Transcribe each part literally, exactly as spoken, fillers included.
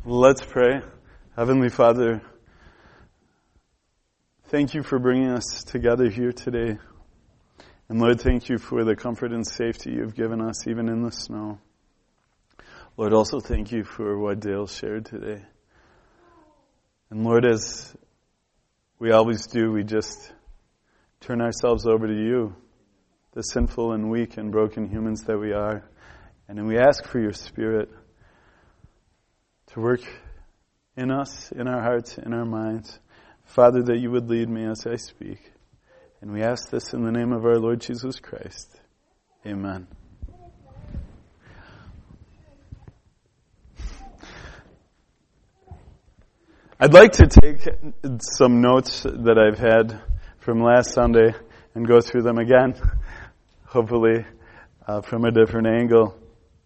Let's pray. Heavenly Father, thank you for bringing us together here today. And Lord, thank you for the comfort and safety you've given us even in the snow. Lord, also thank you for what Dale shared today. And Lord, as we always do, we just turn ourselves over to you, the sinful and weak and broken humans that we are. And then we ask for your Spirit to work in us, in our hearts, in our minds. Father, that you would lead me as I speak. And we ask this in the name of our Lord Jesus Christ. Amen. I'd like to take some notes that I've had from last Sunday and go through them again, hopefully uh, from a different angle.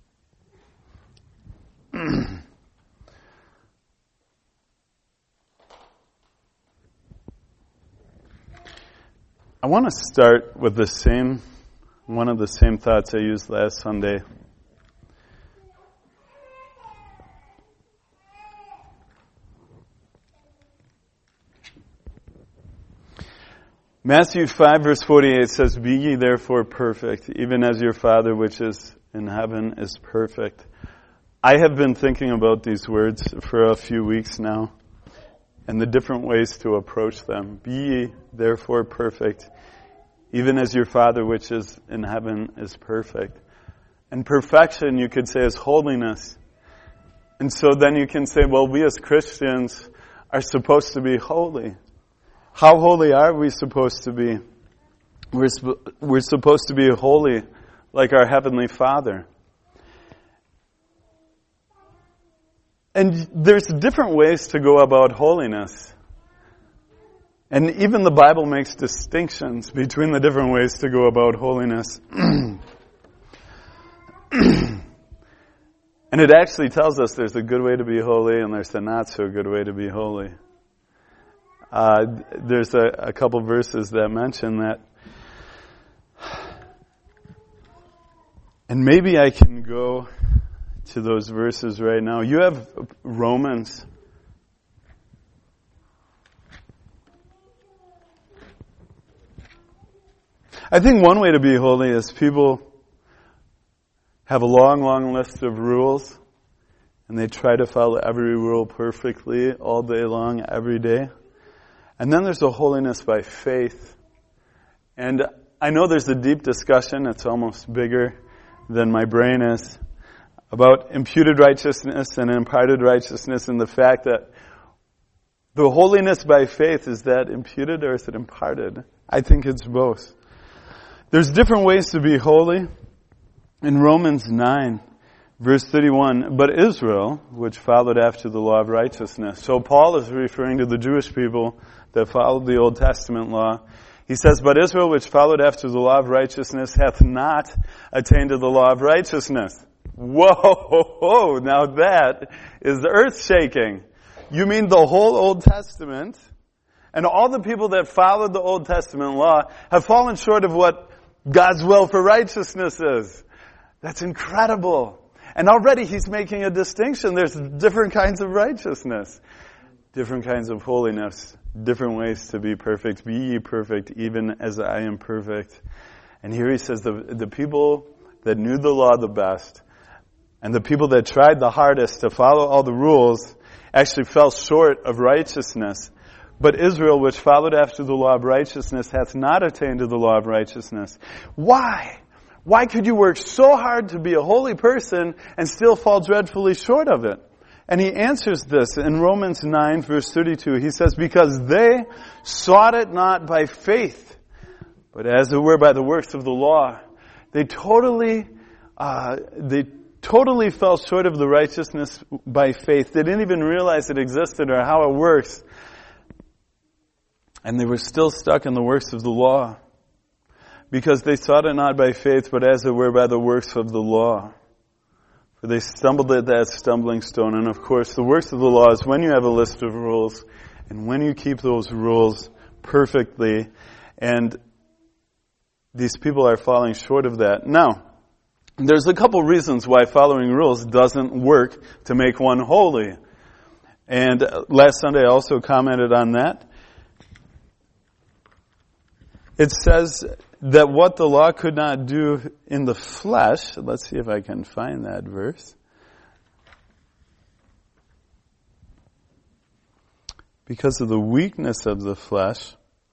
I want to start with the same, one of the same thoughts I used last Sunday. Matthew five verse forty-eight says, "Be ye therefore perfect, even as your Father which is in heaven is perfect." I have been thinking about these words for a few weeks now, and the different ways to approach them. Be ye therefore perfect, even as your Father which is in heaven is perfect. And perfection, you could say, is holiness. And so then you can say, well, we as Christians are supposed to be holy. How holy are we supposed to be? We're, we're supposed to be holy like our Heavenly Father. And there's different ways to go about holiness. And even the Bible makes distinctions between the different ways to go about holiness. And it actually tells us there's a good way to be holy and there's a not so good way to be holy. Uh, there's a, a couple verses that mention that. And maybe I can go to those verses right now. You have Romans. I think one way to be holy is people have a long, long list of rules and they try to follow every rule perfectly all day long, every day. And then there's a holiness by faith. And I know there's a deep discussion, it's almost bigger than my brain is, about imputed righteousness and imparted righteousness, and the fact that the holiness by faith, is that imputed or is it imparted? I think it's both. There's different ways to be holy. In Romans nine, verse thirty-one, "But Israel, which followed after the law of righteousness." So Paul is referring to the Jewish people that followed the Old Testament law. He says, "But Israel, which followed after the law of righteousness, hath not attained to the law of righteousness." Whoa, now that is earth-shaking. You mean the whole Old Testament and all the people that followed the Old Testament law have fallen short of what God's will for righteousness is. That's incredible. And already he's making a distinction. There's different kinds of righteousness, different kinds of holiness, different ways to be perfect. Be ye perfect, even as I am perfect. And here he says the, the people that knew the law the best and the people that tried the hardest to follow all the rules actually fell short of righteousness. But Israel, which followed after the law of righteousness, hath not attained to the law of righteousness. Why? Why could you work so hard to be a holy person and still fall dreadfully short of it? And he answers this in Romans nine, verse thirty-two. He says, "Because they sought it not by faith, but as it were by the works of the law." They totally, uh, they totally fell short of the righteousness by faith. They didn't even realize it existed or how it works. And they were still stuck in the works of the law. Because they sought it not by faith, but as it were by the works of the law. For they stumbled at that stumbling stone. And of course, the works of the law is when you have a list of rules, and when you keep those rules perfectly, and these people are falling short of that. Now, there's a couple reasons why following rules doesn't work to make one holy. And last Sunday I also commented on that. It says that what the law could not do in the flesh, let's see if I can find that verse. Because of the weakness of the flesh,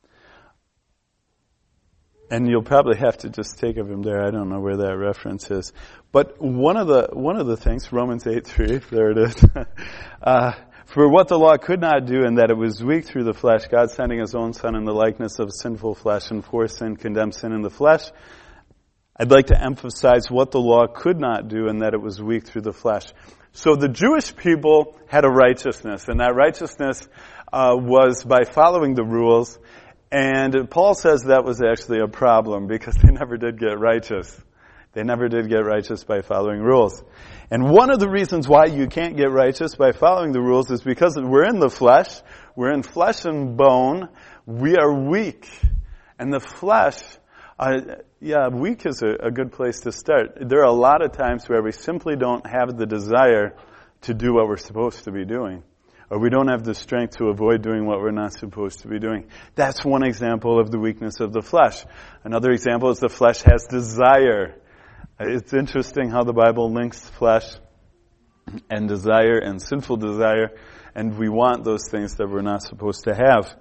and you'll probably have to just take it from there. I don't know where that reference is. But one of the one of the things, Romans eight three, there it is. uh, For what the law could not do, in that it was weak through the flesh, God sending His own Son in the likeness of sinful flesh, and for sin condemned sin in the flesh. I'd like to emphasize what the law could not do, in that it was weak through the flesh. So the Jewish people had a righteousness, and that righteousness uh, was by following the rules. And Paul says that was actually a problem, because they never did get righteous. They never did get righteous by following rules. And one of the reasons why you can't get righteous by following the rules is because we're in the flesh, we're in flesh and bone, we are weak. And the flesh, uh, yeah, weak is a, a good place to start. There are a lot of times where we simply don't have the desire to do what we're supposed to be doing. Or we don't have the strength to avoid doing what we're not supposed to be doing. That's one example of the weakness of the flesh. Another example is the flesh has desire. It's interesting how the Bible links flesh and desire and sinful desire, and we want those things that we're not supposed to have.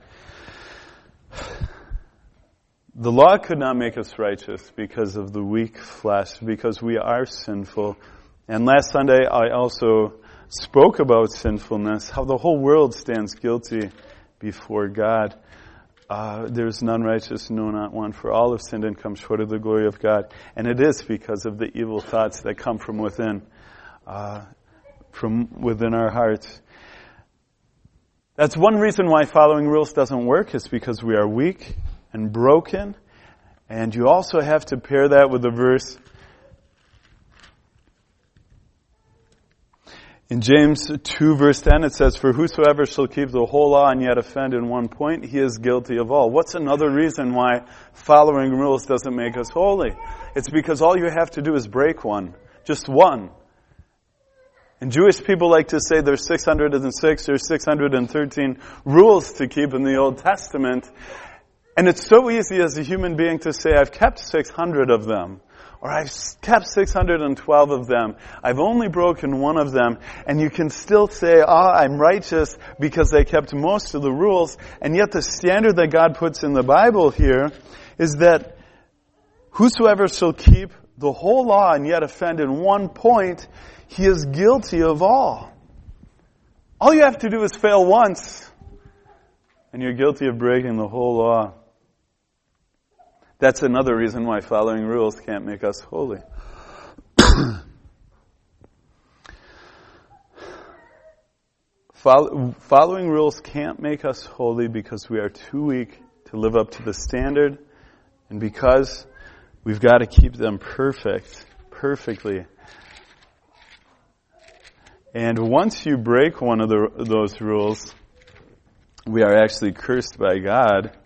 The law could not make us righteous because of the weak flesh, because we are sinful. And last Sunday I also spoke about sinfulness, how the whole world stands guilty before God. Uh, there's none righteous, no, not one. For all have sinned and come short of the glory of God. And it is because of the evil thoughts that come from within, uh, from within our hearts. That's one reason why following rules doesn't work, is because we are weak and broken. And you also have to pair that with the verse in James two verse ten, it says, For whosoever shall keep the whole law and yet offend in one point, he is guilty of all. What's another reason why following rules doesn't make us holy? It's because all you have to do is break one. Just one. And Jewish people like to say there's six hundred six or six hundred thirteen rules to keep in the Old Testament. And it's so easy as a human being to say, I've kept six hundred of them. Or I've kept six hundred twelve of them. I've only broken one of them. And you can still say, ah, oh, I'm righteous because I kept most of the rules. And yet the standard that God puts in the Bible here is that whosoever shall keep the whole law and yet offend in one point, he is guilty of all. All you have to do is fail once, and you're guilty of breaking the whole law. That's another reason why following rules can't make us holy. Follow, following rules can't make us holy because we are too weak to live up to the standard, and because we've got to keep them perfect, perfectly. And once you break one of the, those rules, we are actually cursed by God.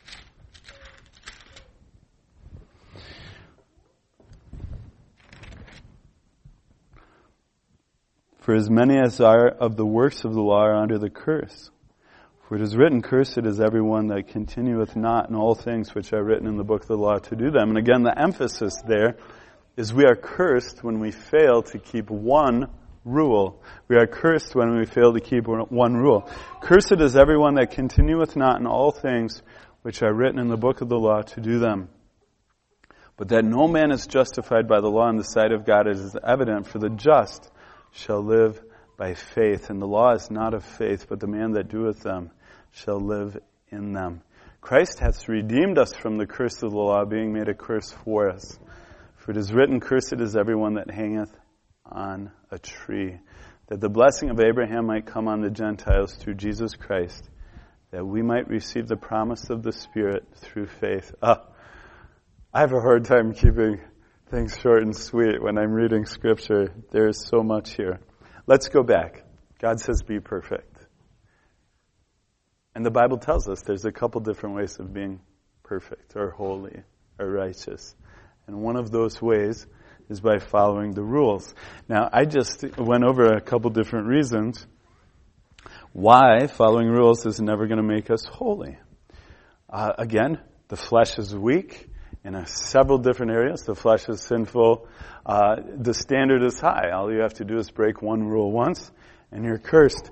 For as many as are of the works of the law are under the curse. For it is written, Cursed is everyone that continueth not in all things which are written in the book of the law to do them. And again, the emphasis there is we are cursed when we fail to keep one rule. We are cursed when we fail to keep one rule. Cursed is everyone that continueth not in all things which are written in the book of the law to do them. But that no man is justified by the law in the sight of God is evident, for the just shall live by faith. And the law is not of faith, but the man that doeth them shall live in them. Christ hath redeemed us from the curse of the law, being made a curse for us. For it is written, Cursed is everyone that hangeth on a tree, that the blessing of Abraham might come on the Gentiles through Jesus Christ, that we might receive the promise of the Spirit through faith. Uh, I have a hard time keeping things short and sweet when I'm reading Scripture. There is so much here. Let's go back. God says, be perfect. And the Bible tells us there's a couple different ways of being perfect or holy or righteous. And one of those ways is by following the rules. Now, I just went over a couple different reasons Why following rules is never going to make us holy. Uh, again, the flesh is weak in a several different areas. The flesh is sinful. Uh, the standard is high. All you have to do is break one rule once, and you're cursed.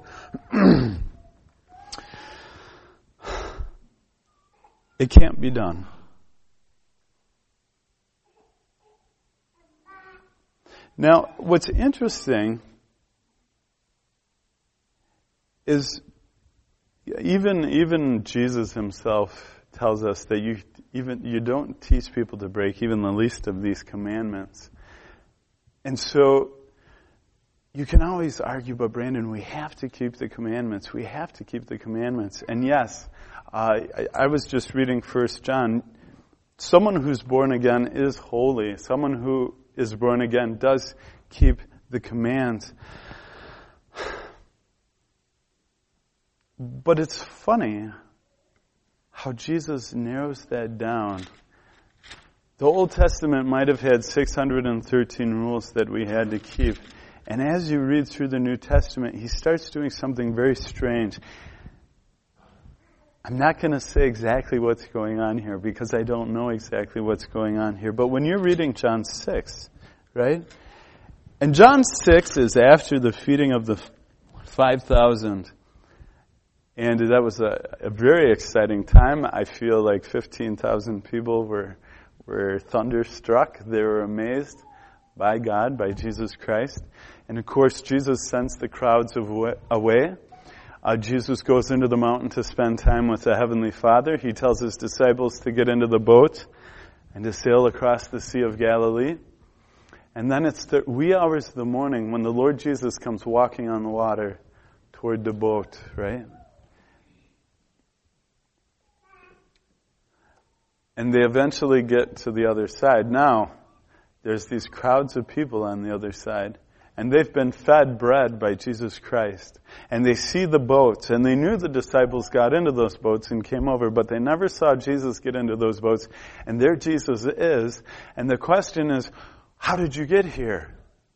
It can't be done. Now, what's interesting is even even Jesus himself tells us that you even you don't teach people to break even the least of these commandments. And so you can always argue, but Brandon, we have to keep the commandments. We have to keep the commandments. And yes, uh, I, I was just reading First John. Someone who's born again is holy. Someone who is born again does keep the commands. But it's funny how Jesus narrows that down. The Old Testament might have had six hundred thirteen rules that we had to keep. And as you read through the New Testament, he starts doing something very strange. I'm not going to say exactly what's going on here because I don't know exactly what's going on here. But when you're reading John six, right? And John six is after the feeding of the five thousand. And that was a, a very exciting time. I feel like fifteen thousand people were were thunderstruck. They were amazed by God, by Jesus Christ. And of course, Jesus sends the crowds away. Uh, Jesus goes into the mountain to spend time with the Heavenly Father. He tells his disciples to get into the boat and to sail across the Sea of Galilee. And then it's the wee hours of the morning when the Lord Jesus comes walking on the water toward the boat, right? And they eventually get to the other side. Now, there's these crowds of people on the other side. And they've been fed bread by Jesus Christ. And they see the boats. And they knew the disciples got into those boats and came over. But they never saw Jesus get into those boats. And there Jesus is. And the question is, how did you get here?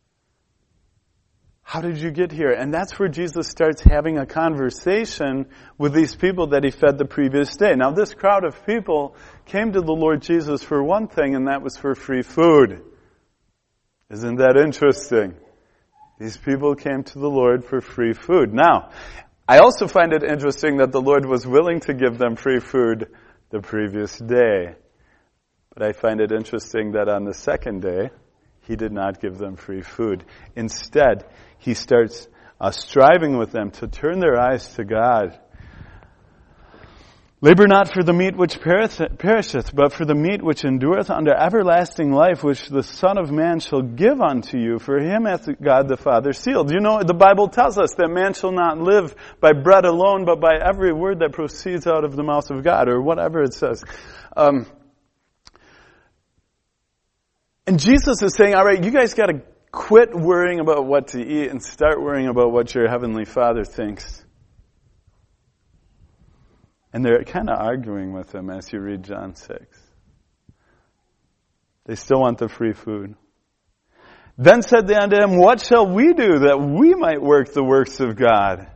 How did you get here? And that's where Jesus starts having a conversation with these people that he fed the previous day. Now, this crowd of people came to the Lord Jesus for one thing, and that was for free food. Isn't that interesting? These people came to the Lord for free food. Now, I also find it interesting that the Lord was willing to give them free food the previous day. But I find it interesting that on the second day, he did not give them free food. Instead, he starts uh, striving with them to turn their eyes to God. Labor not for the meat which perisheth, but for the meat which endureth unto everlasting life, which the Son of Man shall give unto you. For him hath God the Father sealed. You know, the Bible tells us that man shall not live by bread alone, but by every word that proceeds out of the mouth of God, or whatever it says. Um, and Jesus is saying, all right, you guys got to quit worrying about what to eat and start worrying about what your Heavenly Father thinks. And they're kind of arguing with him as you read John six. They still want the free food. Then said they unto him, what shall we do that we might work the works of God?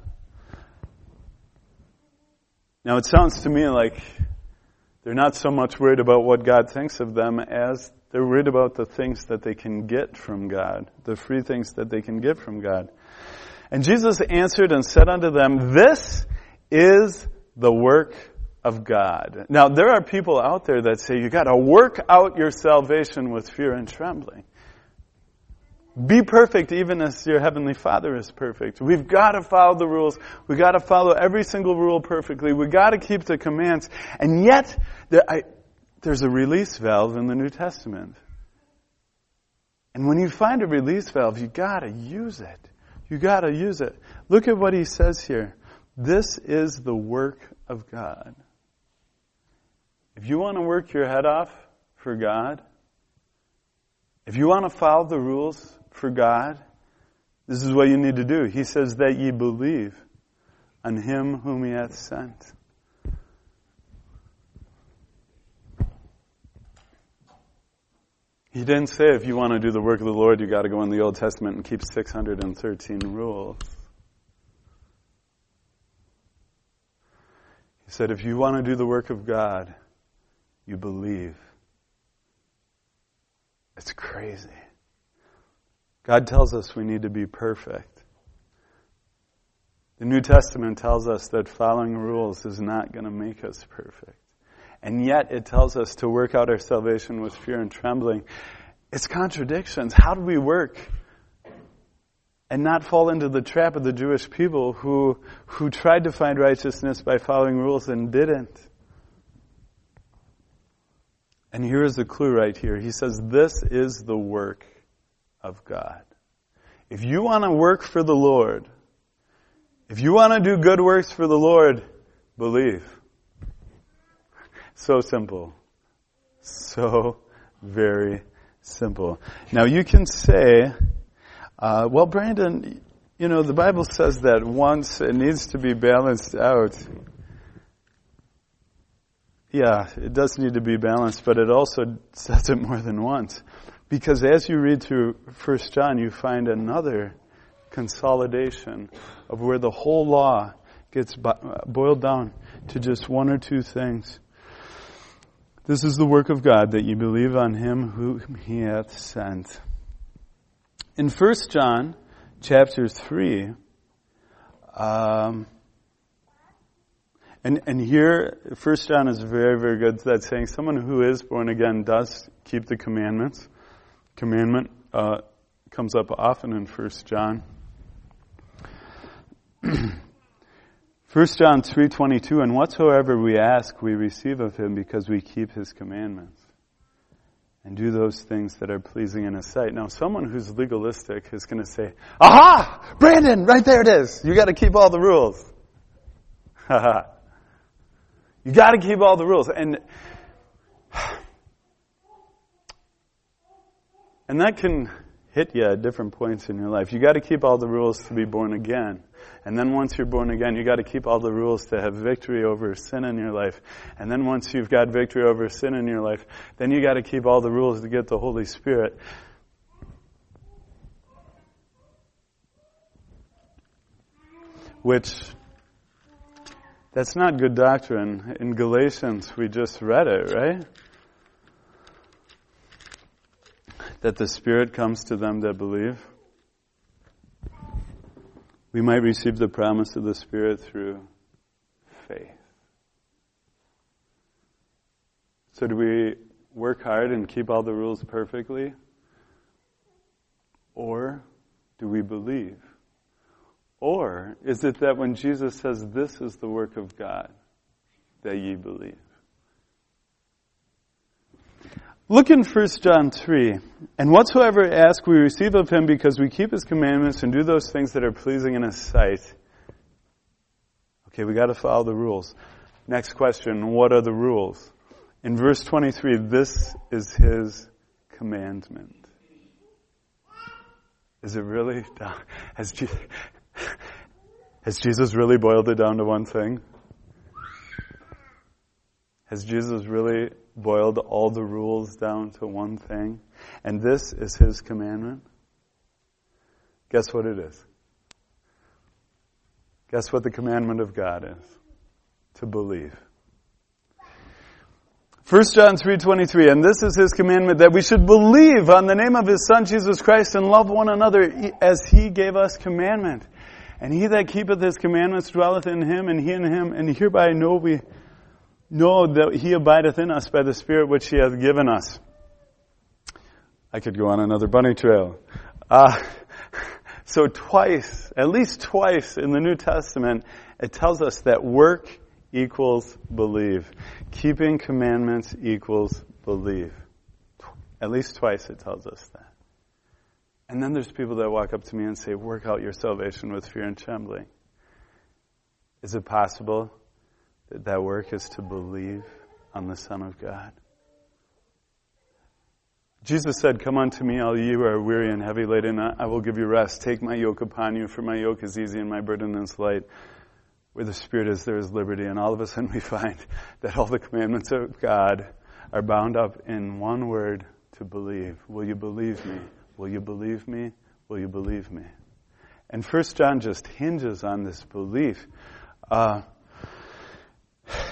Now it sounds to me like they're not so much worried about what God thinks of them as they're worried about the things that they can get from God, the free things that they can get from God. And Jesus answered and said unto them, this is the work of God. Now, there are people out there that say you got to work out your salvation with fear and trembling. Be perfect even as your Heavenly Father is perfect. We've got to follow the rules. We've got to follow every single rule perfectly. We've got to keep the commands. And yet, there, I, there's a release valve in the New Testament. And when you find a release valve, you got to use it. You got to use it. Look at what he says here. This is the work of God. If you want to work your head off for God, if you want to follow the rules for God, this is what you need to do. He says that ye believe on him whom he hath sent. He didn't say if you want to do the work of the Lord, you got to go in the Old Testament and keep six hundred thirteen rules. He said, if you want to do the work of God, you believe. It's crazy. God tells us we need to be perfect. The New Testament tells us that following rules is not going to make us perfect. And yet it tells us to work out our salvation with fear and trembling. It's contradictions. How do we work and not fall into the trap of the Jewish people who, who tried to find righteousness by following rules and didn't? And here is the clue right here. He says, this is the work of God. If you want to work for the Lord, if you want to do good works for the Lord, believe. So simple. So very simple. Now you can say, uh, well, Brandon, you know, the Bible says that once it needs to be balanced out. Yeah, it does need to be balanced, but it also says it more than once. Because as you read through First John, you find another consolidation of where the whole law gets boiled down to just one or two things. This is the work of God, that you believe on Him whom He hath sent. In First John chapter three, um, and, and here, First John is very, very good at saying someone who is born again does keep the commandments. Commandment uh, comes up often in First John. First John three twenty-two, and whatsoever we ask, we receive of Him because we keep His commandments and do those things that are pleasing in His sight. Now, someone who's legalistic is going to say, aha! Brandon, right there it is. You got to keep all the rules. You got to keep all the rules. And And that can hit you at different points in your life. You got to keep all the rules to be born again. And then once you're born again, you got to keep all the rules to have victory over sin in your life. And then once you've got victory over sin in your life, then you got to keep all the rules to get the Holy Spirit. Which, that's not good doctrine. In Galatians, we just read it, right? That the Spirit comes to them that believe. We might receive the promise of the Spirit through faith. So do we work hard and keep all the rules perfectly? Or do we believe? Or is it that when Jesus says, this is the work of God, that ye believe? Look in First John three. And whatsoever ask we receive of Him because we keep His commandments and do those things that are pleasing in His sight. Okay, we got to follow the rules. Next question, what are the rules? In verse twenty-three, this is His commandment. Is it really? Has Jesus, has Jesus really boiled it down to one thing? Has Jesus really boiled all the rules down to one thing? And this is His commandment? Guess what it is? Guess what the commandment of God is? To believe. First John three twenty-three, and this is His commandment, that we should believe on the name of His Son Jesus Christ and love one another as He gave us commandment. And he that keepeth His commandments dwelleth in Him, and He in Him, and hereby know we know that He abideth in us by the Spirit which He hath given us. I could go on another bunny trail. Uh, so twice, at least twice in the New Testament, it tells us that work equals believe. Keeping commandments equals believe. At least twice it tells us that. And then there's people that walk up to me and say, work out your salvation with fear and trembling. Is it possible that that work is to believe on the Son of God? Jesus said, come unto me, all ye who are weary and heavy laden, I will give you rest. Take my yoke upon you, for my yoke is easy and my burden is light. Where the Spirit is, there is liberty. And all of a sudden we find that all the commandments of God are bound up in one word, to believe. Will you believe me? Will you believe me? Will you believe me? And First John just hinges on this belief. Uh,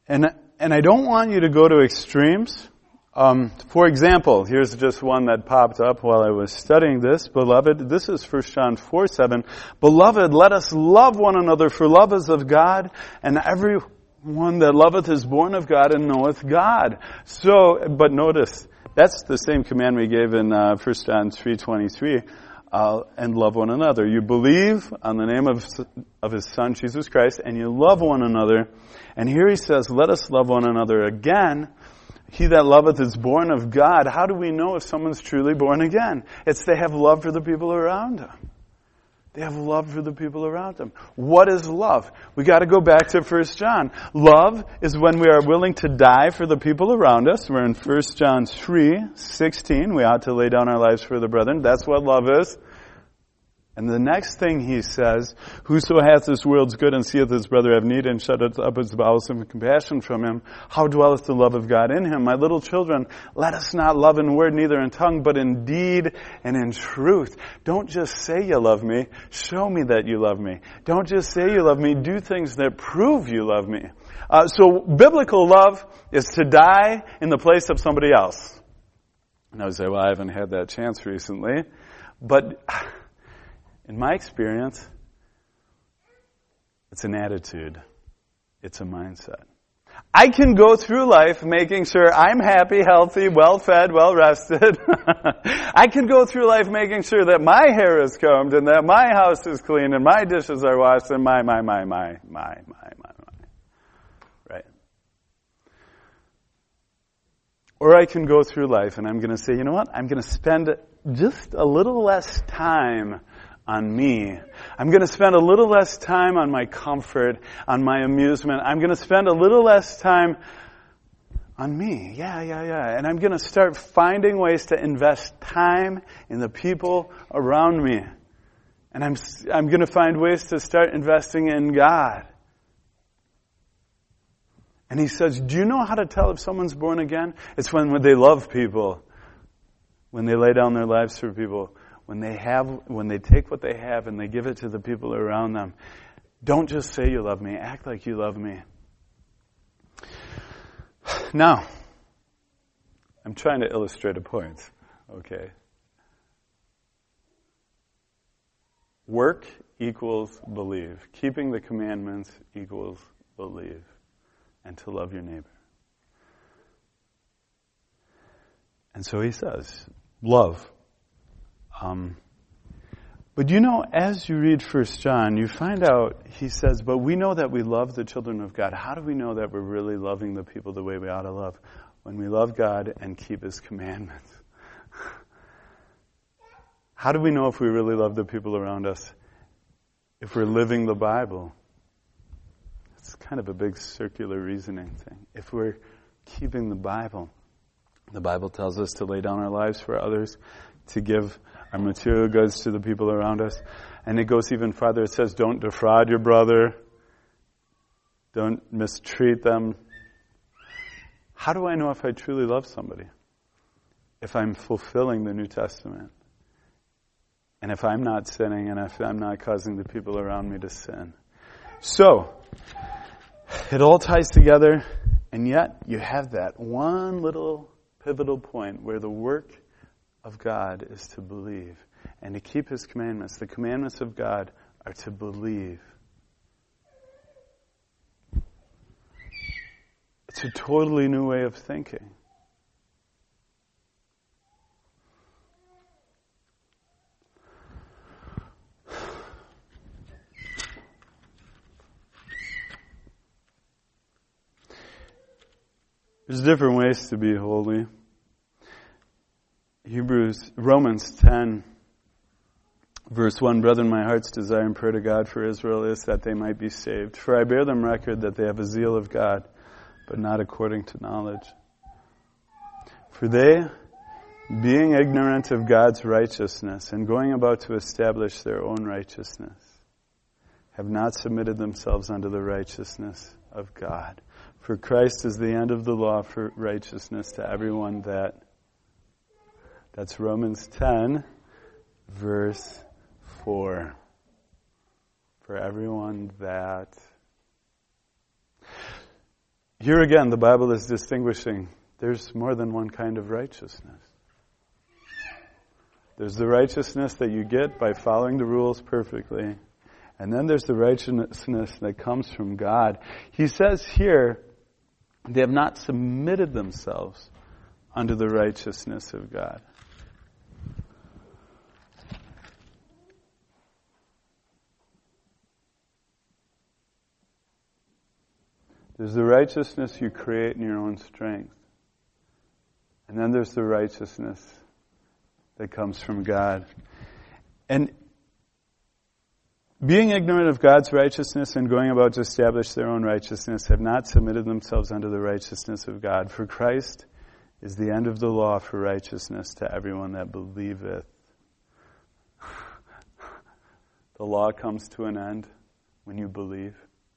And and I don't want you to go to extremes. Um, for example, here's just one that popped up while I was studying this. Beloved, this is First John four seven. Beloved, let us love one another, for love is of God, and everyone that loveth is born of God and knoweth God. So, but notice, that's the same command we gave in uh, First John three twenty-three. Uh, and love one another. You believe on the name of of His Son, Jesus Christ, and you love one another. And here He says, let us love one another again. He that loveth is born of God. How do we know if someone's truly born again? It's they have love for the people around them. They have love for the people around them. What is love? We got to go back to First John. Love is when we are willing to die for the people around us. We're in First John three sixteen. We ought to lay down our lives for the brethren. That's what love is. And the next thing he says, whoso hath this world's good and seeth his brother have need and shutteth up his bowels of compassion from him, how dwelleth the love of God in him? My little children, let us not love in word, neither in tongue, but in deed and in truth. Don't just say you love me. Show me that you love me. Don't just say you love me. Do things that prove you love me. Uh, so biblical love is to die in the place of somebody else. And I would say, well, I haven't had that chance recently. But in my experience, it's an attitude. It's a mindset. I can go through life making sure I'm happy, healthy, well-fed, well-rested. I can go through life making sure that my hair is combed and that my house is clean and my dishes are washed and my, my, my, my, my, my, my, my. Right? Or I can go through life and I'm going to say, you know what? I'm going to spend just a little less time on me. I'm going to spend a little less time on my comfort, on my amusement. I'm going to spend a little less time on me. Yeah, yeah, yeah. And I'm going to start finding ways to invest time in the people around me. And I'm I'm going to find ways to start investing in God. And he says, do you know how to tell if someone's born again? It's when, when they love people. When they lay down their lives for people. When they have, when they take what they have and they give it to the people around them. Don't just say you love me. Act like you love me. Now, I'm trying to illustrate a point. Okay. Work equals believe. Keeping the commandments equals believe. And to love your neighbor. And so he says, love. Um, but you know, as you read First John, you find out, he says, but we know that we love the children of God. How do we know that we're really loving the people the way we ought to love? When we love God and keep His commandments. How do we know if we really love the people around us? If we're living the Bible. It's kind of a big circular reasoning thing. If we're keeping the Bible. The Bible tells us to lay down our lives for others, to give our material goods to the people around us. And it goes even farther. It says, don't defraud your brother. Don't mistreat them. How do I know if I truly love somebody? If I'm fulfilling the New Testament. And if I'm not sinning, and if I'm not causing the people around me to sin. So, it all ties together, and yet you have that one little pivotal point where the work of God is to believe and to keep His commandments. The commandments of God are to believe. It's a totally new way of thinking. There's different ways to be holy. Hebrews, Romans ten, verse one, Brethren, my heart's desire and prayer to God for Israel is that they might be saved. For I bear them record that they have a zeal of God, but not according to knowledge. For they, being ignorant of God's righteousness and going about to establish their own righteousness, have not submitted themselves unto the righteousness of God. For Christ is the end of the law for righteousness to everyone that. That's Romans ten, verse four. For everyone that. Here again, the Bible is distinguishing. There's more than one kind of righteousness. There's the righteousness that you get by following the rules perfectly. And then there's the righteousness that comes from God. He says here, they have not submitted themselves unto the righteousness of God. There's the righteousness you create in your own strength. And then there's the righteousness that comes from God. And being ignorant of God's righteousness and going about to establish their own righteousness have not submitted themselves unto the righteousness of God. For Christ is the end of the law for righteousness to everyone that believeth. The law comes to an end when you believe.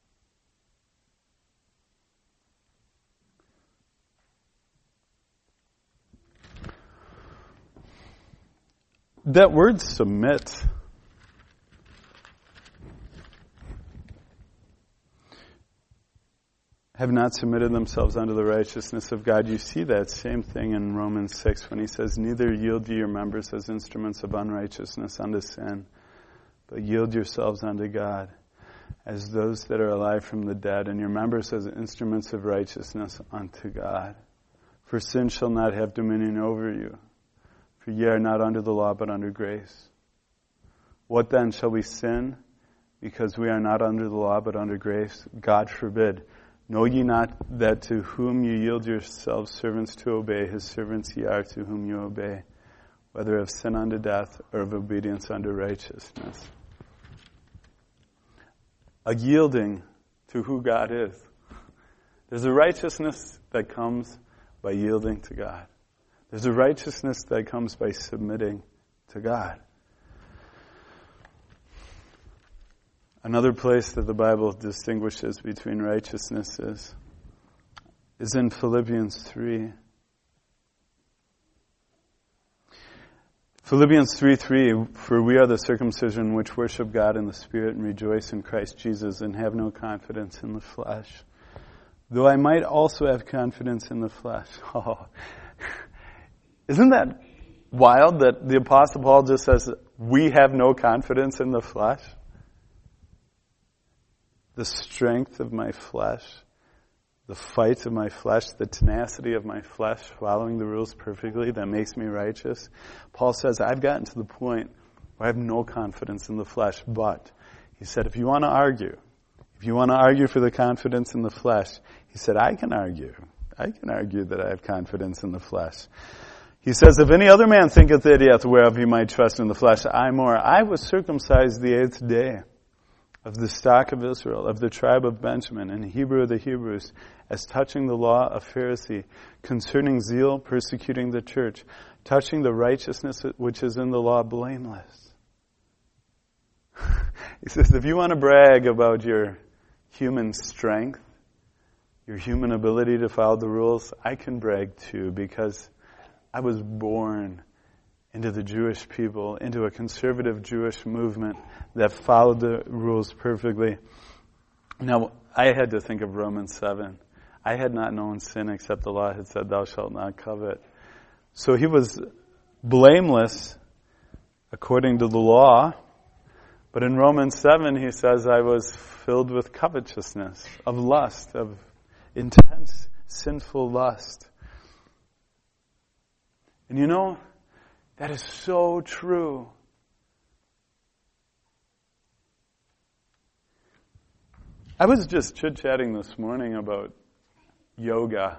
That word submit have not submitted themselves unto the righteousness of God. You see that same thing in Romans six when he says, neither yield ye your members as instruments of unrighteousness unto sin, but yield yourselves unto God as those that are alive from the dead, and your members as instruments of righteousness unto God. For sin shall not have dominion over you. For ye are not under the law, but under grace. What then, shall we sin, because we are not under the law, but under grace? God forbid. Know ye not that to whom you yield yourselves servants to obey, his servants ye are to whom you obey, whether of sin unto death, or of obedience unto righteousness. A yielding to who God is. There's a righteousness that comes by yielding to God. There's a righteousness that comes by submitting to God. Another place that the Bible distinguishes between righteousnesses is in Philippians three. Philippians three three, for we are the circumcision which worship God in the Spirit and rejoice in Christ Jesus and have no confidence in the flesh. Though I might also have confidence in the flesh. Oh. Isn't that wild that the Apostle Paul just says, we have no confidence in the flesh? The strength of my flesh, the fight of my flesh, the tenacity of my flesh, following the rules perfectly, that makes me righteous. Paul says, I've gotten to the point where I have no confidence in the flesh, but he said, if you want to argue, if you want to argue for the confidence in the flesh, he said, I can argue. I can argue that I have confidence in the flesh. He says, if any other man thinketh that he hath whereof he might trust in the flesh, I more. I was circumcised the eighth day of the stock of Israel, of the tribe of Benjamin, and Hebrew of the Hebrews, as touching the law of Pharisee, concerning zeal, persecuting the church, touching the righteousness which is in the law, blameless. He says, if you want to brag about your human strength, your human ability to follow the rules, I can brag too, because I was born into the Jewish people, into a conservative Jewish movement that followed the rules perfectly. Now, I had to think of Romans seven. I had not known sin except the law had said, thou shalt not covet. So he was blameless according to the law. But in Romans seven, he says, I was filled with covetousness, of lust, of intense sinful lust. And you know, that is so true. I was just chit-chatting this morning about yoga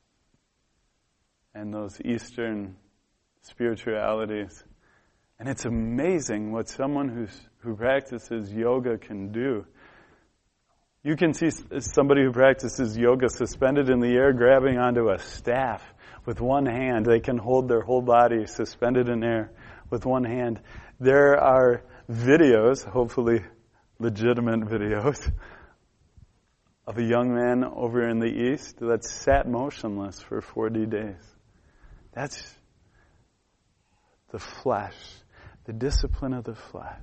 and those Eastern spiritualities. And it's amazing what someone who's, who practices yoga can do. You can see somebody who practices yoga suspended in the air, grabbing onto a staff with one hand. They can hold their whole body suspended in air with one hand. There are videos, hopefully legitimate videos, of a young man over in the East that sat motionless for forty days. That's the flesh, the discipline of the flesh.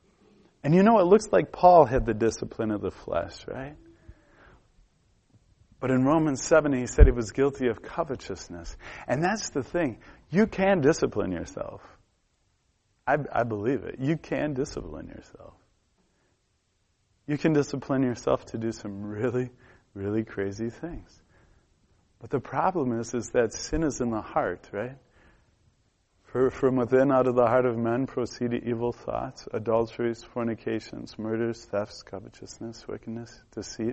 And you know, it looks like Paul had the discipline of the flesh, right? But in Romans seven, he said he was guilty of covetousness. And that's the thing. You can discipline yourself. I, I believe it. You can discipline yourself. You can discipline yourself to do some really, really crazy things. But the problem is, is that sin is in the heart, right? For from within, out of the heart of men, proceed evil thoughts, adulteries, fornications, murders, thefts, covetousness, wickedness, deceit,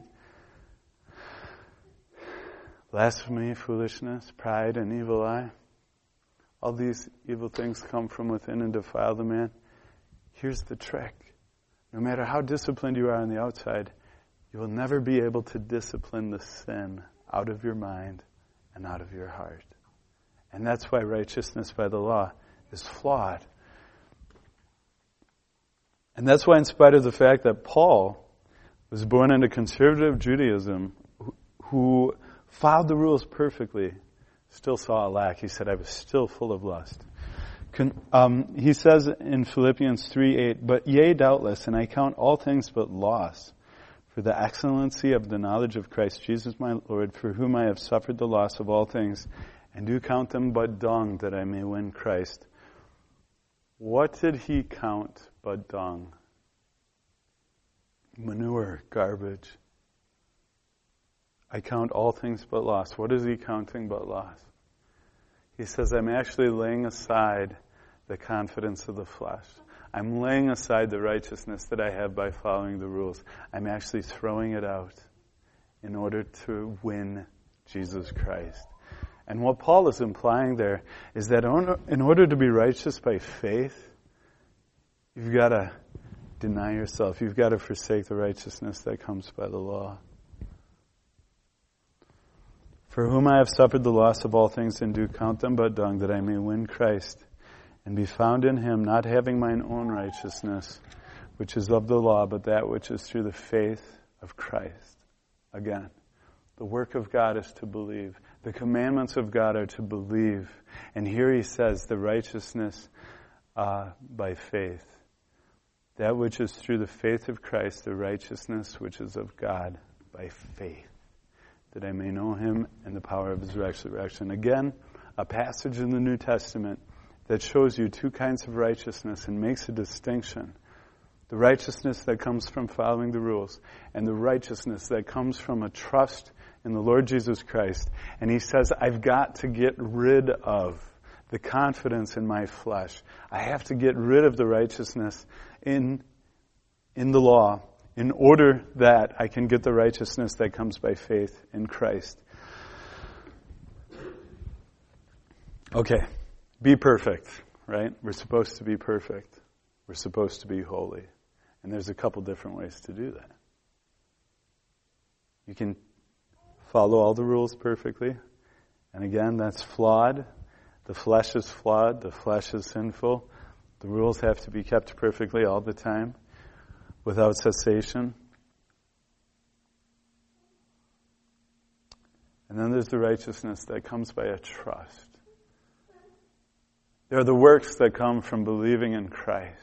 blasphemy, foolishness, pride, and evil eye. All these evil things come from within and defile the man. Here's the trick. No matter how disciplined you are on the outside, you will never be able to discipline the sin out of your mind and out of your heart. And that's why righteousness by the law is flawed. And that's why, in spite of the fact that Paul was born into conservative Judaism, who, who followed the rules perfectly, still saw a lack. He said, I was still full of lust. Con, um, he says in Philippians three eight, but yea, doubtless, and I count all things but loss, for the excellency of the knowledge of Christ Jesus my Lord, for whom I have suffered the loss of all things, and do count them but dung, that I may win Christ. What did he count but dung? Manure, garbage. I count all things but loss. What is he counting but loss? He says, I'm actually laying aside the confidence of the flesh. I'm laying aside the righteousness that I have by following the rules. I'm actually throwing it out in order to win Jesus Christ. And what Paul is implying there is that in order to be righteous by faith, you've got to deny yourself. You've got to forsake the righteousness that comes by the law. For whom I have suffered the loss of all things, and do count them but dung, that I may win Christ, and be found in him, not having mine own righteousness, which is of the law, but that which is through the faith of Christ. Again, the work of God is to believe. The commandments of God are to believe. And here he says the righteousness uh, by faith. That which is through the faith of Christ, the righteousness which is of God by faith, that I may know him and the power of his resurrection. Again, a passage in the New Testament that shows you two kinds of righteousness and makes a distinction. The righteousness that comes from following the rules, and the righteousness that comes from a trust in the Lord Jesus Christ. And he says, I've got to get rid of the confidence in my flesh. I have to get rid of the righteousness in, in the law in order that I can get the righteousness that comes by faith in Christ. Okay, be perfect, right? We're supposed to be perfect. We're supposed to be holy. And there's a couple different ways to do that. You can follow all the rules perfectly. And again, that's flawed. The flesh is flawed. The flesh is sinful. The rules have to be kept perfectly all the time, without cessation. And then there's the righteousness that comes by a trust. There are the works that come from believing in Christ.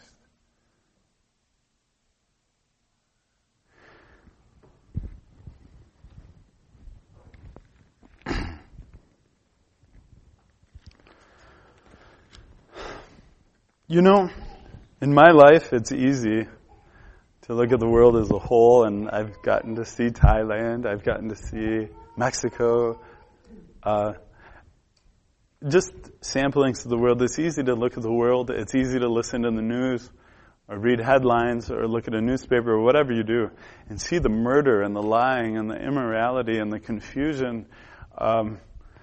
You know, in my life, it's easy to look at the world as a whole, and I've gotten to see Thailand, I've gotten to see Mexico, uh, just samplings of the world. It's easy to look at the world, it's easy to listen to the news, or read headlines, or look at a newspaper, or whatever you do, and see the murder, and the lying, and the immorality, and the confusion. Um,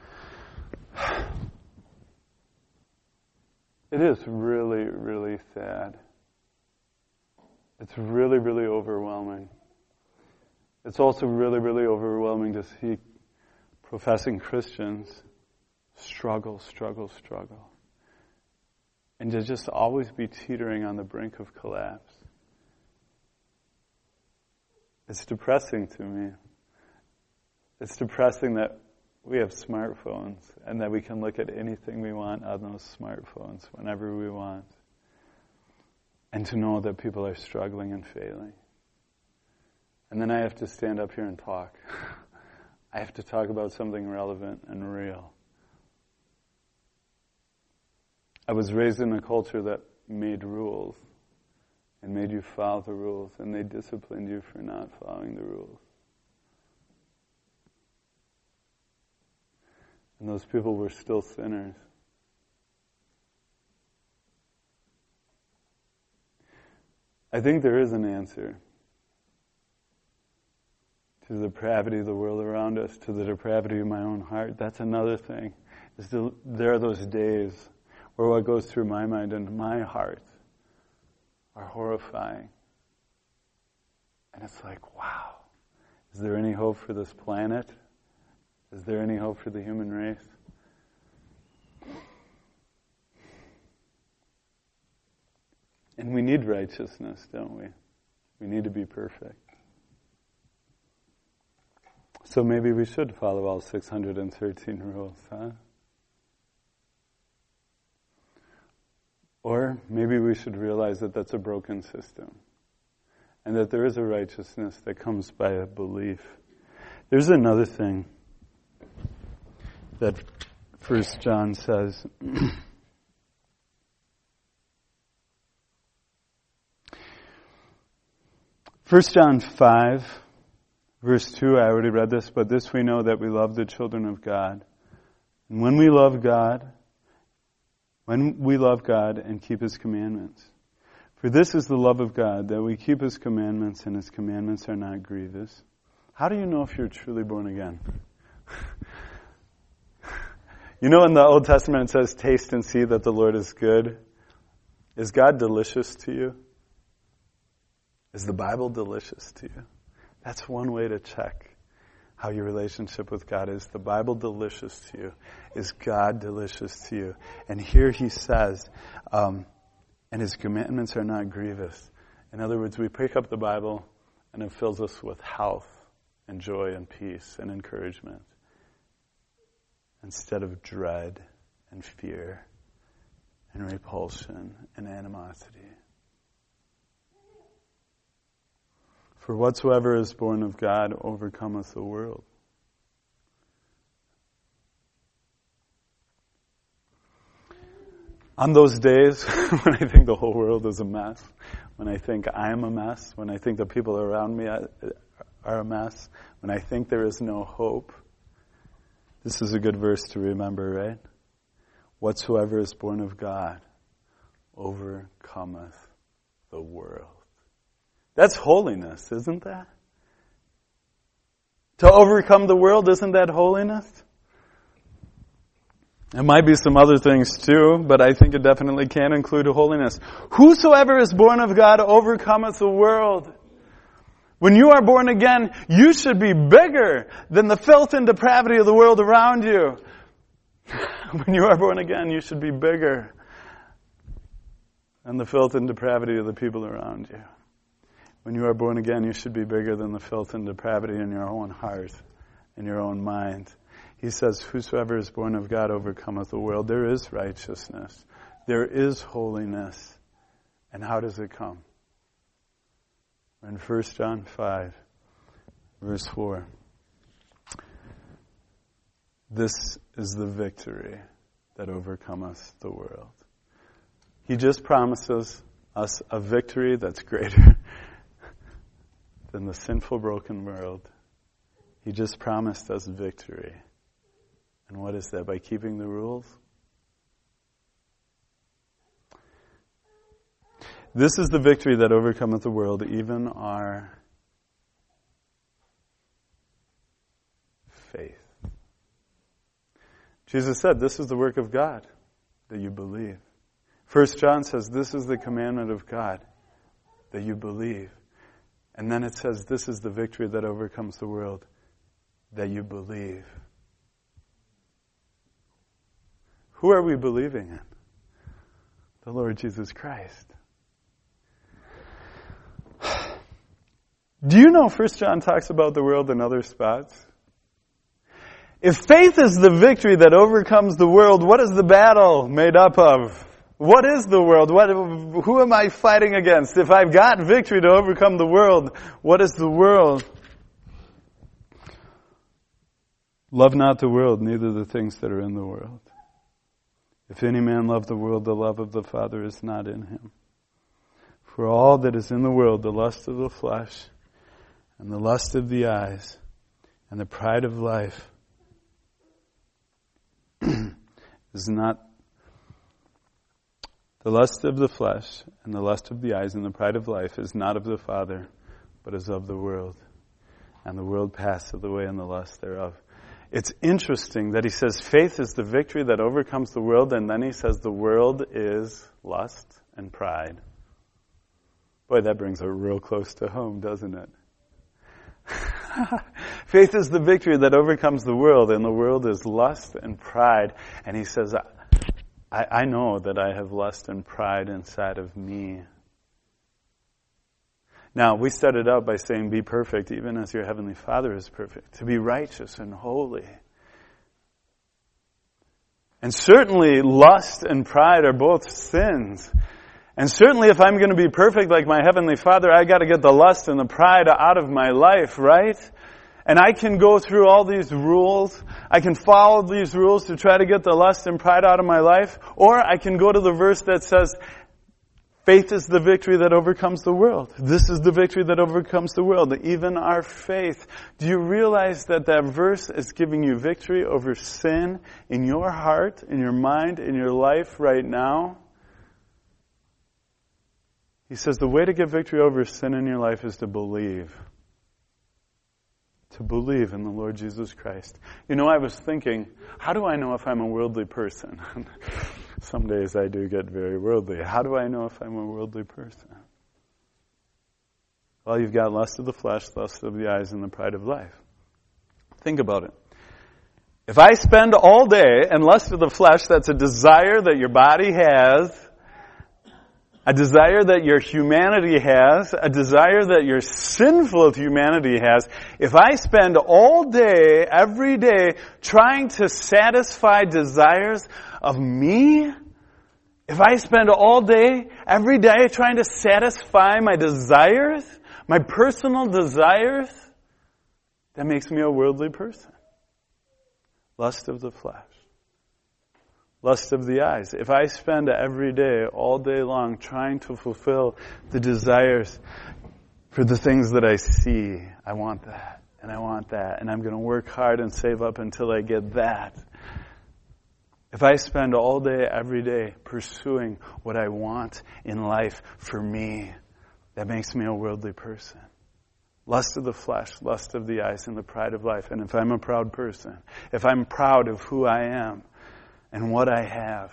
it is really, really sad. It's really, really overwhelming. It's also really, really overwhelming to see professing Christians struggle, struggle, struggle. And to just always be teetering on the brink of collapse. It's depressing to me. It's depressing that we have smartphones and that we can look at anything we want on those smartphones whenever we want. And to know that people are struggling and failing. And then I have to stand up here and talk. I have to talk about something relevant and real. I was raised in a culture that made rules and made you follow the rules, and they disciplined you for not following the rules. And those people were still sinners. I think there is an answer to the depravity of the world around us, to the depravity of my own heart. That's another thing. Is the, there are those days where what goes through my mind and my heart are horrifying. And it's like, wow, is there any hope for this planet? Is there any hope for the human race? And we need righteousness, don't we? We need to be perfect. So maybe we should follow all six hundred thirteen rules, huh? Or maybe we should realize that that's a broken system and that there is a righteousness that comes by a belief. There's another thing that First John says. First John five, verse two, I already read this, but this we know that we love the children of God. And when we love God, when we love God and keep His commandments. For this is the love of God, that we keep His commandments, and His commandments are not grievous. How do you know if you're truly born again? You know in the Old Testament it says, taste and see that the Lord is good. Is God delicious to you? Is the Bible delicious to you? That's one way to check how your relationship with God is. The Bible delicious to you? Is God delicious to you? And here he says, um, and His commandments are not grievous. In other words, we pick up the Bible and it fills us with health and joy and peace and encouragement instead of dread and fear and repulsion and animosity. For whatsoever is born of God overcometh the world. On those days when I think the whole world is a mess, when I think I am a mess, when I think the people around me are a mess, when I think there is no hope, this is a good verse to remember, right? Whatsoever is born of God overcometh the world. That's holiness, isn't that? To overcome the world, isn't that holiness? It might be some other things too, but I think it definitely can include holiness. Whosoever is born of God overcometh the world. When you are born again, you should be bigger than the filth and depravity of the world around you. When you are born again, you should be bigger than the filth and depravity of the people around you. When you are born again, you should be bigger than the filth and depravity in your own heart, in your own mind. He says, whosoever is born of God overcometh the world. There is righteousness. There is holiness. And how does it come? In First John five, verse four. This is the victory that overcometh the world. He just promises us a victory that's greater than the sinful, broken world. He just promised us victory. And what is that? By keeping the rules? This is the victory that overcometh the world, even our faith. Jesus said, this is the work of God, that you believe. First John says, this is the commandment of God, that you believe. And then it says, this is the victory that overcomes the world, that you believe. Who are we believing in? The Lord Jesus Christ. Do you know First John talks about the world in other spots? If faith is the victory that overcomes the world, what is the battle made up of? What is the world? What, who am I fighting against? If I've got victory to overcome the world, what is the world? Love not the world, neither the things that are in the world. If any man love the world, the love of the Father is not in him. For all that is in the world, the lust of the flesh, and the lust of the eyes, and the pride of life, is not the lust of the flesh, and the lust of the eyes, and the pride of life is not of the Father, but is of the world. And the world passeth away, and the lust thereof. It's interesting that he says faith is the victory that overcomes the world, and then he says the world is lust and pride. Boy, that brings it real close to home, doesn't it? Faith is the victory that overcomes the world, and the world is lust and pride. And he says, I, I know that I have lust and pride inside of me. Now, we started out by saying, be perfect, even as your heavenly Father is perfect. To be righteous and holy. And certainly, lust and pride are both sins. And certainly, if I'm going to be perfect like my heavenly Father, I got to get the lust and the pride out of my life, right? And I can go through all these rules. I can follow these rules to try to get the lust and pride out of my life. Or I can go to the verse that says, faith is the victory that overcomes the world. This is the victory that overcomes the world, even our faith. Do you realize that that verse is giving you victory over sin in your heart, in your mind, in your life right now? He says the way to get victory over sin in your life is to believe. To believe in the Lord Jesus Christ. You know, I was thinking, how do I know if I'm a worldly person? Some days I do get very worldly. How do I know if I'm a worldly person? Well, you've got lust of the flesh, lust of the eyes, and the pride of life. Think about it. If I spend all day in lust of the flesh, that's a desire that your body has, a desire that your humanity has, a desire that your sinful humanity has. If I spend all day, every day, trying to satisfy desires of me, if I spend all day, every day, trying to satisfy my desires, my personal desires, that makes me a worldly person. Lust of the flesh. Lust of the eyes. If I spend every day, all day long, trying to fulfill the desires for the things that I see, I want that, and I want that, and I'm going to work hard and save up until I get that. If I spend all day, every day, pursuing what I want in life for me, that makes me a worldly person. Lust of the flesh, lust of the eyes, and the pride of life. And if I'm a proud person, if I'm proud of who I am, and what I have,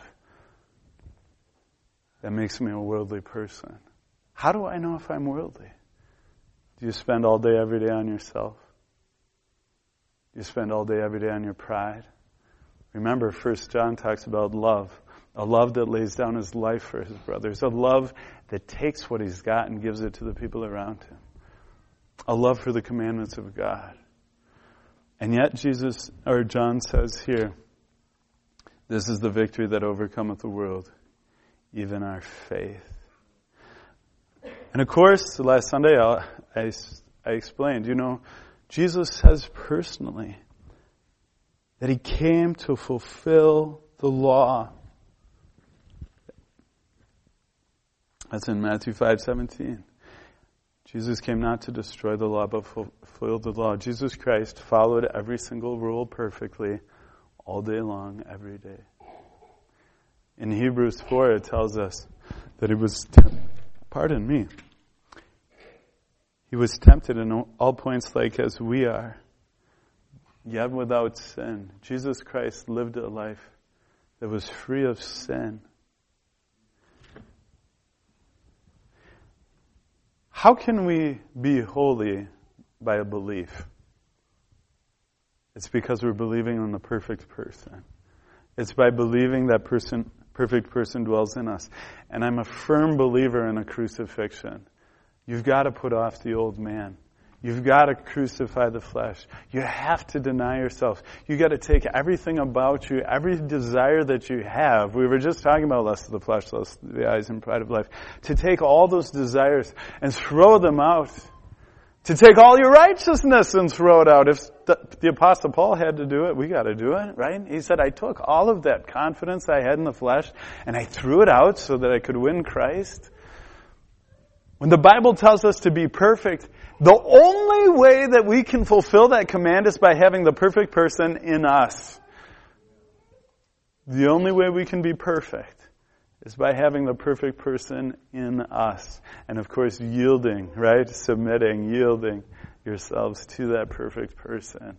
that makes me a worldly person. How do I know if I'm worldly? Do you spend all day, every day on yourself? Do you spend all day, every day on your pride? Remember, First John talks about love. A love that lays down his life for his brothers. A love that takes what he's got and gives it to the people around him. A love for the commandments of God. And yet Jesus, or John says here, this is the victory that overcometh the world, even our faith. And of course, last Sunday I, I, I explained, you know, Jesus says personally that he came to fulfill the law. That's in Matthew five seventeen. Jesus came not to destroy the law, but fulfill the law. Jesus Christ followed every single rule perfectly, all day long, every day. In Hebrews four, it tells us that he was, temp- pardon me, he was tempted in all points like as we are, yet without sin. Jesus Christ lived a life that was free of sin. How can we be holy by a belief? It's because we're believing on the perfect person. It's by believing that person, perfect person dwells in us. And I'm a firm believer in a crucifixion. You've got to put off the old man. You've got to crucify the flesh. You have to deny yourself. You've got to take everything about you, every desire that you have. We were just talking about lust of the flesh, lust of the eyes, and pride of life. To take all those desires and throw them out To take all your righteousness and throw it out. If the, the Apostle Paul had to do it, we got to do it, right? He said, I took all of that confidence I had in the flesh and I threw it out so that I could win Christ. When the Bible tells us to be perfect, the only way that we can fulfill that command is by having the perfect person in us. The only way we can be perfect is by having the perfect person in us. And of course, yielding, right? Submitting, yielding yourselves to that perfect person.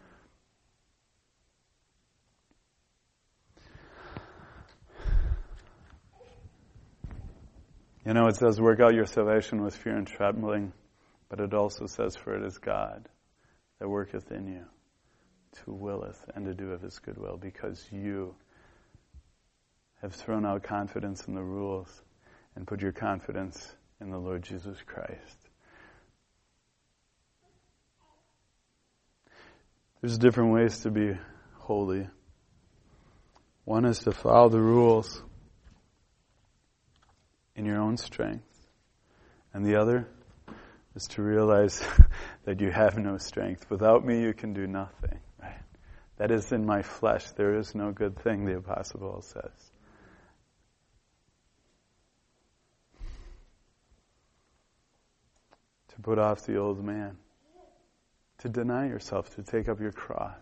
You know, it says, work out your salvation with fear and trembling, but it also says, for it is God that worketh in you to willeth and to do of his good will, because you have thrown out confidence in the rules and put your confidence in the Lord Jesus Christ. There's different ways to be holy. One is to follow the rules in your own strength. And the other is to realize that you have no strength. Without me, you can do nothing. Right? That is in my flesh. There is no good thing, the Apostle Paul says. To put off the old man. To deny yourself, to take up your cross.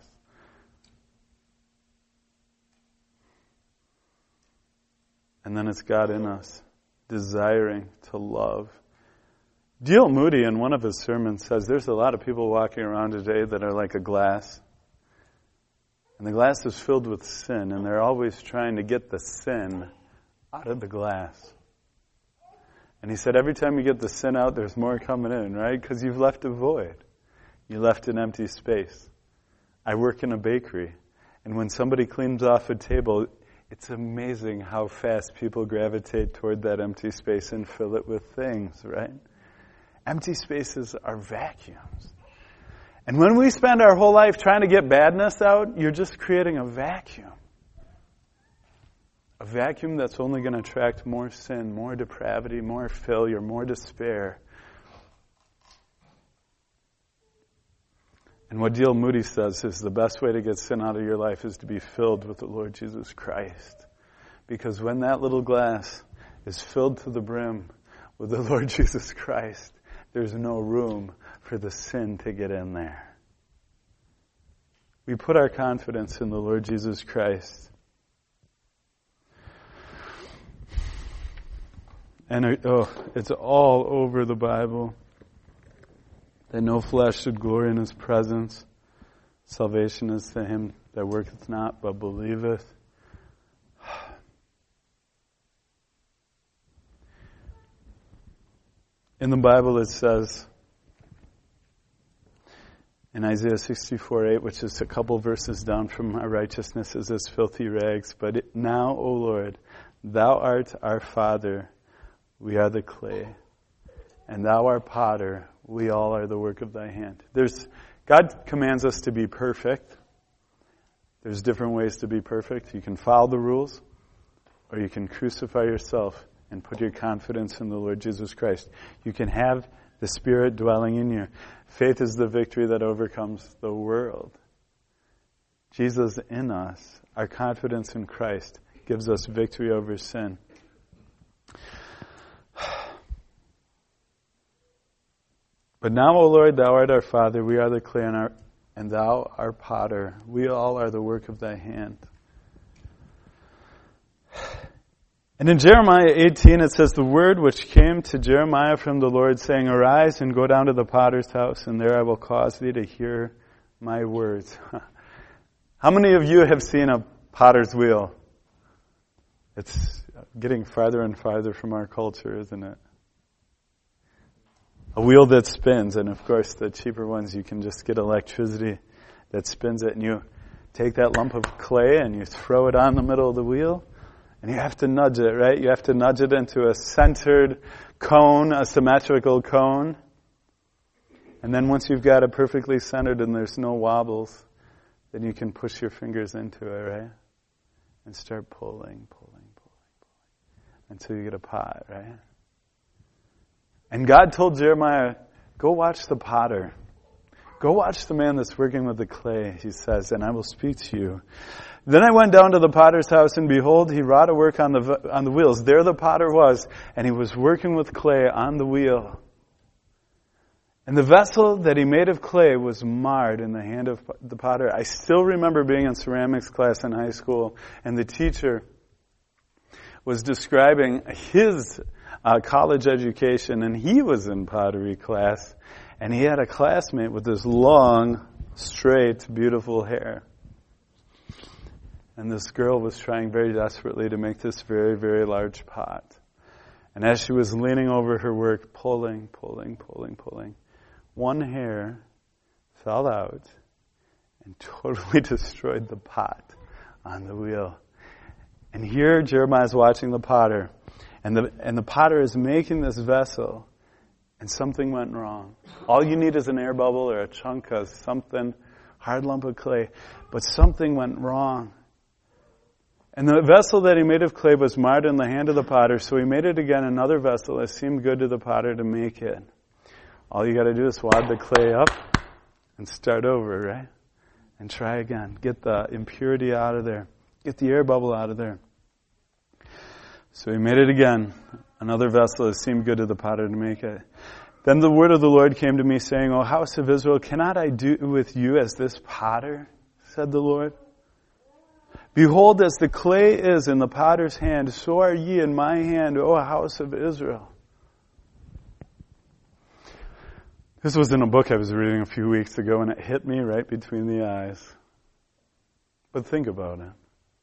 And then it's God in us, desiring to love. D L Moody in one of his sermons says there's a lot of people walking around today that are like a glass. And the glass is filled with sin, and they're always trying to get the sin out of the glass. And he said every time you get the sin out, there's more coming in, right? Because you've left a void. You left an empty space. I work in a bakery, and when somebody cleans off a table, it's amazing how fast people gravitate toward that empty space and fill it with things, right? Empty spaces are vacuums. And when we spend our whole life trying to get badness out, you're just creating a vacuum. A vacuum that's only going to attract more sin, more depravity, more failure, more despair. And what D L Moody says is the best way to get sin out of your life is to be filled with the Lord Jesus Christ. Because when that little glass is filled to the brim with the Lord Jesus Christ, there's no room for the sin to get in there. We put our confidence in the Lord Jesus Christ. And oh, it's all over the Bible. That no flesh should glory in his presence. Salvation is to him that worketh not, but believeth. In the Bible it says, in Isaiah sixty-four eight, which is a couple verses down from our righteousness is as filthy rags, but it, now, O Lord, thou art our Father, we are the clay, and thou art potter, we all are the work of thy hand. There's, God commands us to be perfect. There's different ways to be perfect. You can follow the rules, or you can crucify yourself and put your confidence in the Lord Jesus Christ. You can have the Spirit dwelling in you. Faith is the victory that overcomes the world. Jesus in us, our confidence in Christ, gives us victory over sin. But now, O Lord, thou art our Father, we are the clay, and, our, and thou art potter. We all are the work of thy hand. And in Jeremiah eighteen it says, the word which came to Jeremiah from the Lord, saying, arise and go down to the potter's house, and there I will cause thee to hear my words. How many of you have seen a potter's wheel? It's getting farther and farther from our culture, isn't it? A wheel that spins, and of course the cheaper ones you can just get electricity that spins it, and you take that lump of clay and you throw it on the middle of the wheel, and you have to nudge it, right? You have to nudge it into a centered cone, a symmetrical cone. And then once you've got it perfectly centered and there's no wobbles, then you can push your fingers into it, right? And start pulling, pulling, pulling, pulling, until you get a pot, right? And God told Jeremiah Go watch the potter. Go watch the man that's working with the clay, he says, and I will speak to you. Then I went down to the potter's house, and behold, he wrought a work on the on the wheels. There the potter was, and he was working with clay on the wheel. And the vessel that he made of clay was marred in the hand of the potter. I still remember being in ceramics class in high school, and the teacher was describing his uh, college education, and he was in pottery class, and he had a classmate with this long, straight, beautiful hair. And this girl was trying very desperately to make this very, very large pot. And as she was leaning over her work, pulling, pulling, pulling, pulling, one hair fell out and totally destroyed the pot on the wheel. And here Jeremiah is watching the potter, and the and the potter is making this vessel, and something went wrong. All you need is an air bubble or a chunk of something, hard lump of clay, but something went wrong. And the vessel that he made of clay was marred in the hand of the potter, so he made it again another vessel that seemed good to the potter to make it. All you got to do is wad the clay up and start over, right? And try again. Get the impurity out of there. Get the air bubble out of there. So he made it again, another vessel that seemed good to the potter to make it. Then the word of the Lord came to me, saying, O house of Israel, cannot I do with you as this potter? Said the Lord. Behold, as the clay is in the potter's hand, so are ye in my hand, O house of Israel. This was in a book I was reading a few weeks ago, and it hit me right between the eyes. But think about it.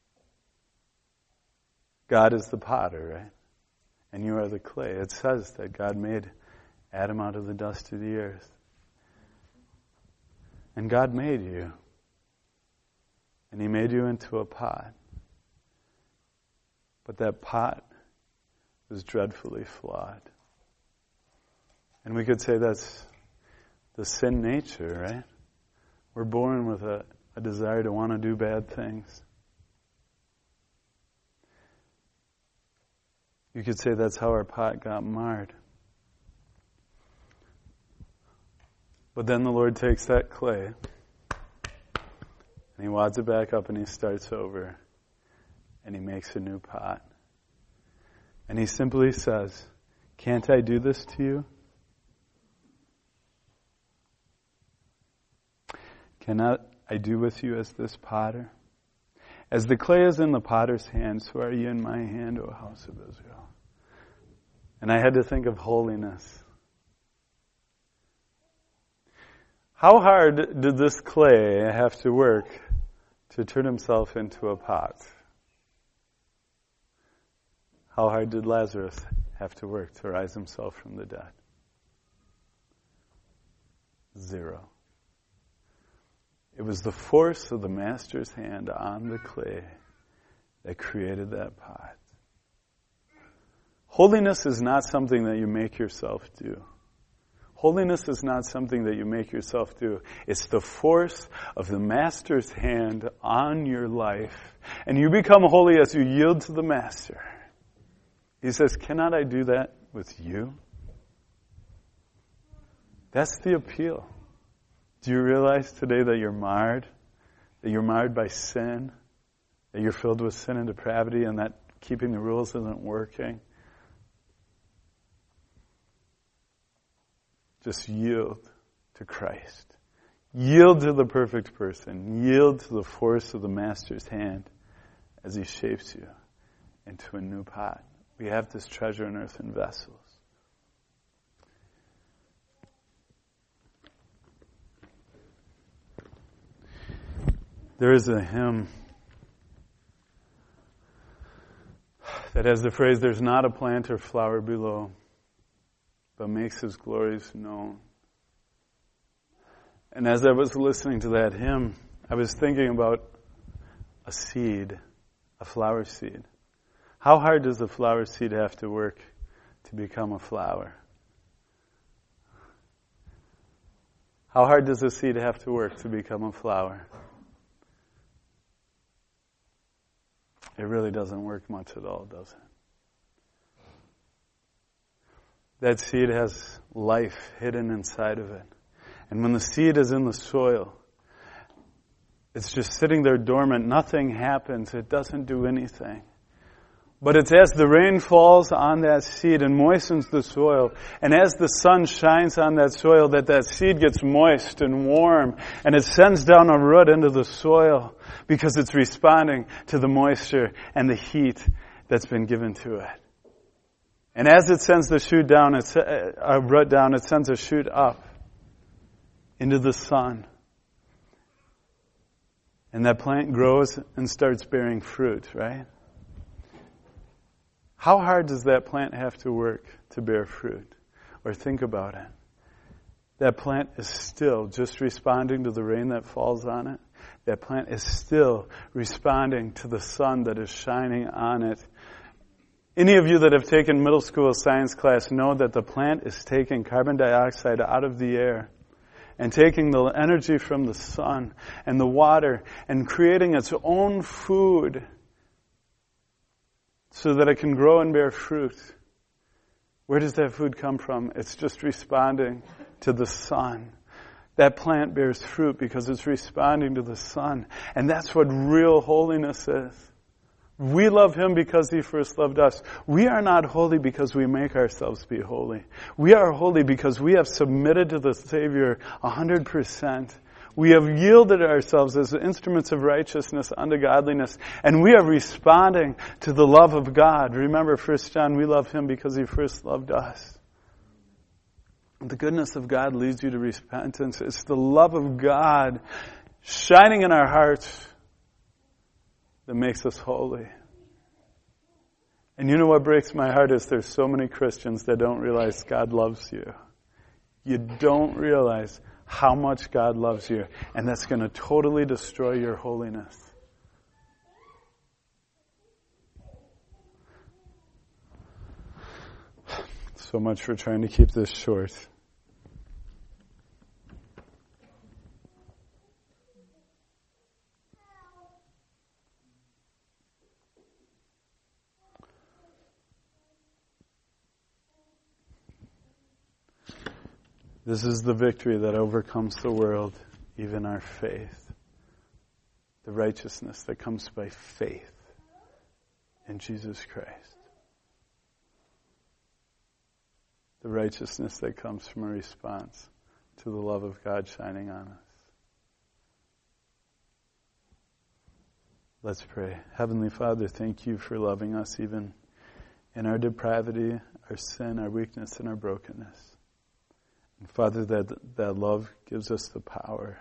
God is the potter, right? And you are the clay. It says that God made Adam out of the dust of the earth. And God made you. And he made you into a pot. But that pot was dreadfully flawed. And we could say that's the sin nature, right? We're born with a, a desire to want to do bad things. You could say that's how our pot got marred. But then the Lord takes that clay and he wads it back up and he starts over and he makes a new pot. And he simply says, can't I do this to you? Cannot I do with you as this potter? As the clay is in the potter's hand, so are you in my hand, O house of Israel. And I had to think of holiness. How hard did this clay have to work to turn himself into a pot? How hard did Lazarus have to work to rise himself from the dead? Zero. It was the force of the master's hand on the clay that created that pot. Holiness is not something that you make yourself do. Holiness is not something that you make yourself do. It's the force of the master's hand on your life. And you become holy as you yield to the master. He says, cannot I do that with you? That's the appeal. Do you realize today that you're marred? That you're marred by sin? That you're filled with sin and depravity and that keeping the rules isn't working? Just yield to Christ. Yield to the perfect person. Yield to the force of the Master's hand as he shapes you into a new pot. We have this treasure in earthen vessels. There is a hymn that has the phrase, there's not a plant or flower below, but makes his glories known. And as I was listening to that hymn, I was thinking about a seed, a flower seed. How hard does a flower seed have to work to become a flower? How hard does a seed have to work to become a flower? It really doesn't work much at all, does it? that seed has life hidden inside of it. And when the seed is in the soil, it's just sitting there dormant. Nothing happens. It doesn't do anything. But it's as the rain falls on that seed and moistens the soil, and as the sun shines on that soil, that that seed gets moist and warm, and it sends down a root into the soil because it's responding to the moisture and the heat that's been given to it. And as it sends the shoot down, it's a root down, it sends a shoot up into the sun. And that plant grows and starts bearing fruit, right? How hard does that plant have to work to bear fruit? Or think about it. That plant is still just responding to the rain that falls on it. That plant is still responding to the sun that is shining on it. Any of you that have taken middle school science class know that the plant is taking carbon dioxide out of the air and taking the energy from the sun and the water and creating its own food so that it can grow and bear fruit. Where does that food come from? It's just responding to the sun. That plant bears fruit because it's responding to the sun. And that's what real holiness is. We love Him because He first loved us. We are not holy because we make ourselves be holy. We are holy because we have submitted to the Savior one hundred percent. We have yielded ourselves as instruments of righteousness unto godliness, and we are responding to the love of God. Remember, First John, we love Him because He first loved us. The goodness of God leads you to repentance. It's the love of God shining in our hearts that makes us holy. And you know what breaks my heart is there's so many Christians that don't realize God loves you. You don't realize how much God loves you, and that's going to totally destroy your holiness. So much for trying to keep this short. This is the victory that overcomes the world, even our faith. The righteousness that comes by faith in Jesus Christ. The righteousness that comes from a response to the love of God shining on us. Let's pray. Heavenly Father, thank you for loving us even in our depravity, our sin, our weakness, and our brokenness. And Father, that, that love gives us the power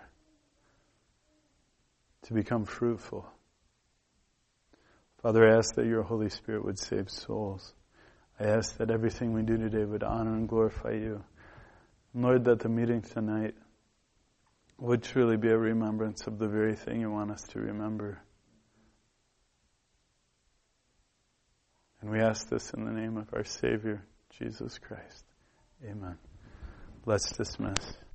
to become fruitful. Father, I ask that your Holy Spirit would save souls. I ask that everything we do today would honor and glorify you. And Lord, that the meeting tonight would truly be a remembrance of the very thing you want us to remember. And we ask this in the name of our Savior, Jesus Christ. Amen. Let's dismiss.